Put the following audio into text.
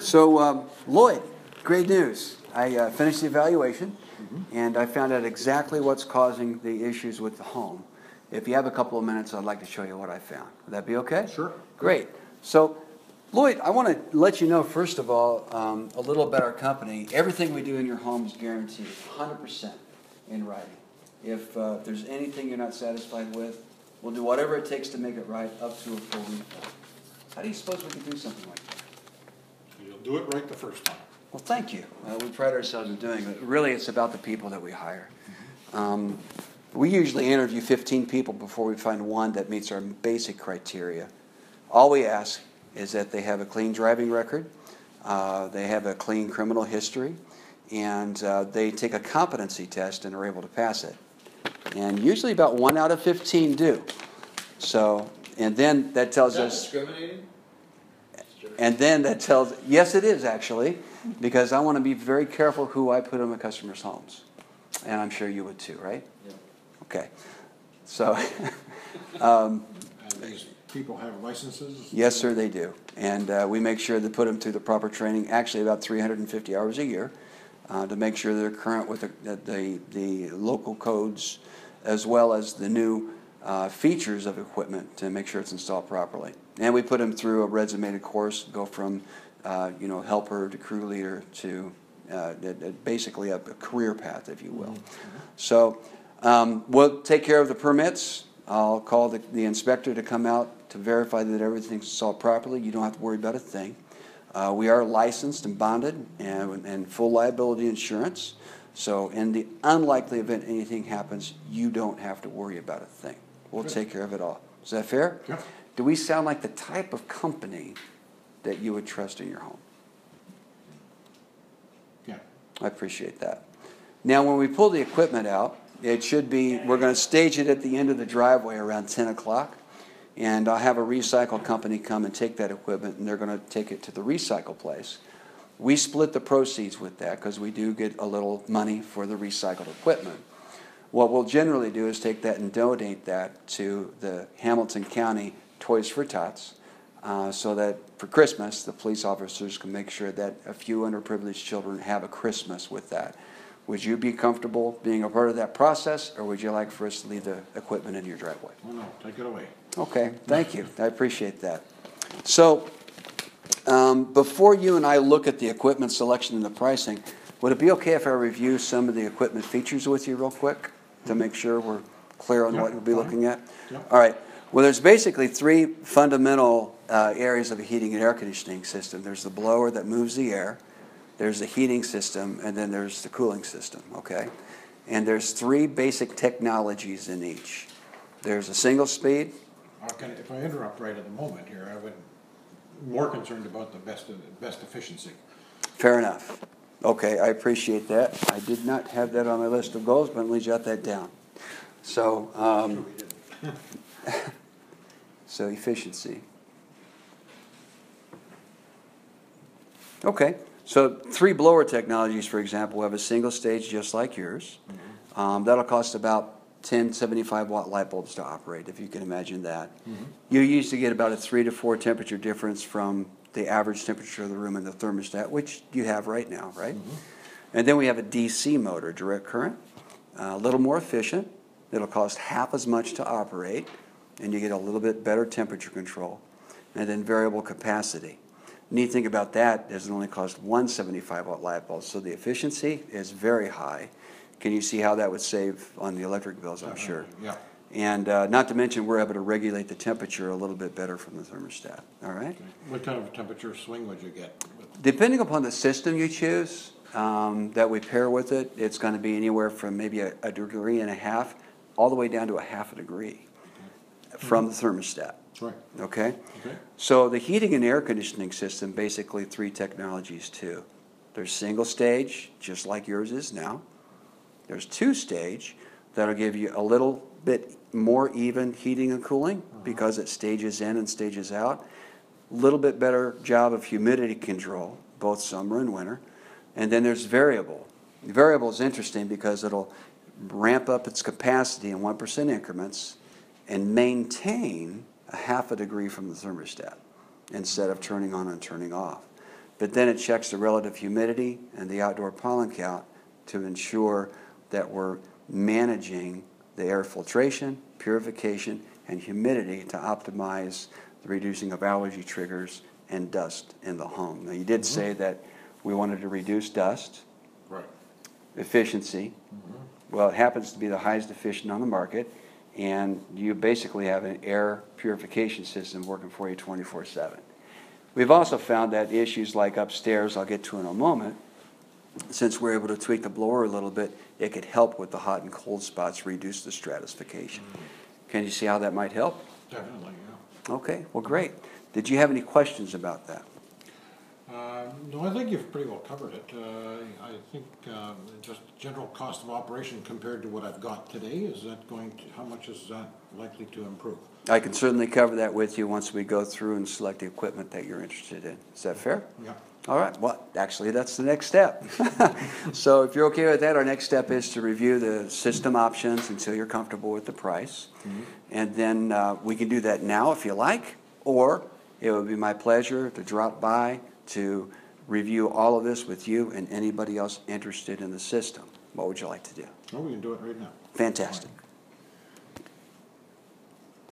So, Lloyd, great news. I finished the evaluation, and I found out exactly what's causing the issues with the home. If you have a couple of minutes, I'd like to show you what I found. Would that be okay? Sure. Great. So, Lloyd, I want to let you know, first of all, a little about our company. Everything we do in your home is guaranteed, 100% in writing. If there's anything you're not satisfied with, we'll do whatever it takes to make it right, up to a full refund. How do you suppose we could do something like that? You'll do it right the first time. Well, thank you. We pride ourselves in doing it. Really, it's about the people that we hire. We usually interview 15 people before we find one that meets our basic criteria. All we ask is that they have a clean driving record, they have a clean criminal history, and they take a competency test and are able to pass it. And usually about 1 out of 15 do. So, and then that tells us... discriminating? And then that tells, yes, it is actually, because I want to be very careful who I put in my customers' homes. And I'm sure you would too, right? Yeah. Okay. So, And these people have licenses? yes, sir, they do. And we make sure to put them through the proper training, actually about 350 hours a year, to make sure they're current with the local codes, as well as the new features of equipment to make sure it's installed properly. And we put them through a resume course, go from helper to crew leader to basically a career path, if you will. Mm-hmm. So we'll take care of the permits. I'll call the inspector to come out to verify that everything's installed properly. You don't have to worry about a thing. We are licensed and bonded and full liability insurance. So in the unlikely event anything happens, you don't have to worry about a thing. We'll take care of it all. Is that fair? Yeah. Do we sound like the type of company that you would trust in your home? Yeah. I appreciate that. Now, when we pull the equipment out, it should be, we're going to stage it at the end of the driveway around 10 o'clock. And I'll have a recycle company come and take that equipment, and they're going to take it to the recycle place. We split the proceeds with that because we do get a little money for the recycled equipment. What we'll generally do is take that and donate that to the Hamilton County Toys for Tots, so that for Christmas the police officers can make sure that a few underprivileged children have a Christmas with that. Would you be comfortable being a part of that process, or would you like for us to leave the equipment in your driveway? Oh, no, take it away. Okay, thank you. I appreciate that. So before you and I look at the equipment selection and the pricing, would it be okay if I review some of the equipment features with you real quick to make sure we're clear on what we'll be looking at? Yep. All right. Well, there's basically three fundamental areas of a heating and air conditioning system. There's the blower that moves the air, there's the heating system, and then there's the cooling system, okay? And there's three basic technologies in each. There's a single speed. If I interrupt right at the moment here, I would more concerned about the best efficiency. Fair enough. Okay, I appreciate that. I did not have that on my list of goals, but let me jot that down. So, so efficiency. Okay, so three blower technologies, for example, have a single stage just like yours. That'll cost about 10 75-watt light bulbs to operate, if you can imagine that. You used to get about a 3 to 4 temperature difference from the average temperature of the room in the thermostat, which you have right now, right? And then we have a DC motor, direct current, a little more efficient. It'll cost half as much to operate, and you get a little bit better temperature control. And then variable capacity. Neat thing about that is it only costs one 75-watt light bulb, so the efficiency is very high. Can you see how that would save on the electric bills, I'm sure? Yeah. And not to mention, we're able to regulate the temperature a little bit better from the thermostat, all right? Okay. What kind of temperature swing would you get? Depending upon the system you choose that we pair with it, it's going to be anywhere from maybe a degree and a half all the way down to a half a degree from the thermostat. Right. Okay? Okay. So the heating and air conditioning system, basically three technologies too. There's single stage, just like yours is now. There's two stage, that'll give you a little bit more even heating and cooling because it stages in and stages out. A little bit better job of humidity control, both summer and winter. And then there's variable. Variable is interesting because it'll ramp up its capacity in 1% increments and maintain a half a degree from the thermostat instead of turning on and turning off. but then it checks the relative humidity and the outdoor pollen count to ensure that we're managing the air filtration, purification, and humidity to optimize the reducing of allergy triggers and dust in the home. Now, you did say that we wanted to reduce dust, Right. efficiency. Well, it happens to be the highest efficient on the market, and you basically have an air purification system working for you 24/7. We've also found that issues like upstairs, I'll get to in a moment, since we're able to tweak the blower a little bit, it could help with the hot and cold spots, reduce the stratification. Can you see how that might help? Definitely, yeah. Okay, well, great. Did you have any questions about that? No, I think you've pretty well covered it. I think just general cost of operation compared to what I've got today, is that going to, how much is that likely to improve? I can certainly cover that with you once we go through and select the equipment that you're interested in. Is that fair? Yeah. All right, well, actually, that's the next step. So if you're okay with that, our next step is to review the system options until you're comfortable with the price. And then we can do that now if you like, or it would be my pleasure to drop by to review all of this with you and anybody else interested in the system. What would you like to do? Oh, we can do it right now. Fantastic.